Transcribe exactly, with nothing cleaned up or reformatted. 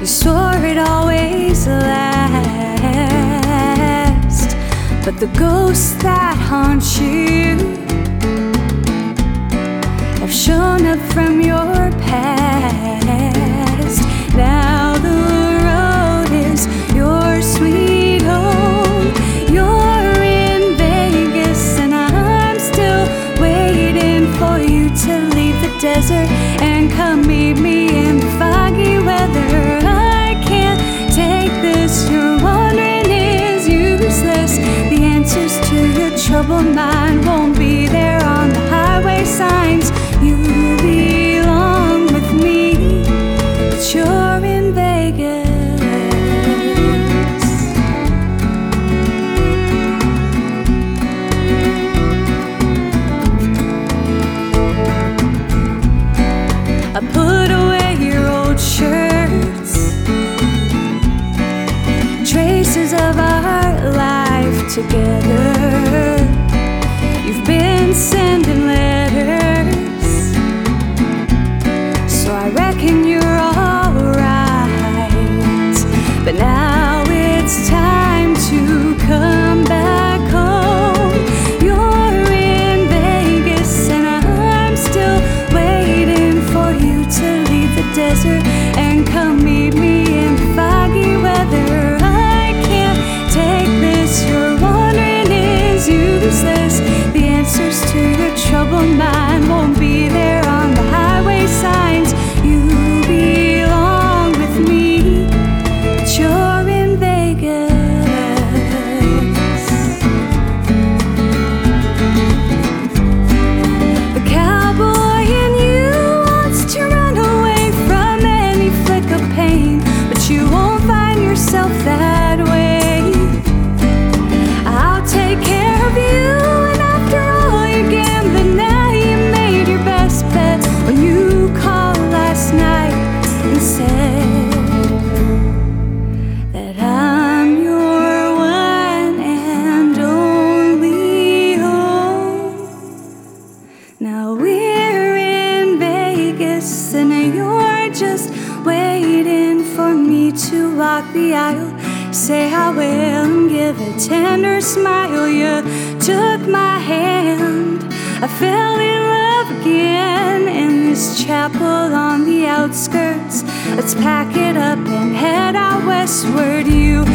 swore it'd always last, but the ghosts that haunt you have shown up from your past. Now the road is your sweet home. You're in Vegas and I'm still waiting for you to leave the desert and come meet me in the foggy weather. I can't take this, your wandering is useless. The answers to your troubled mind won't be there on the highway signs. You belong with me, but you're in Vegas. I put away your old shirts, traces of our life together. You've been sending letters, so I reckon you're alright. But now it's time to come back home. You're in Vegas and I'm still waiting for you to leave the desert and come meet me in foggy weather. I can't take this, your wandering is useless. The answers to your troubled mind won't be there on the highway signs. You belong with me, but you're in Vegas. The cowboy in you wants to run away from any flick of pain, but you won't find yourself that way. I'll take care of you, and after all your gambling, now you made your best bet when you called last night and said that I'm your one and only hope. Now we're in Vegas and you're just waiting for me to walk the aisle, say I will and give a tender smile. You took my hand, I fell in love again in this chapel on the outskirts. Let's pack it up and head out westward. You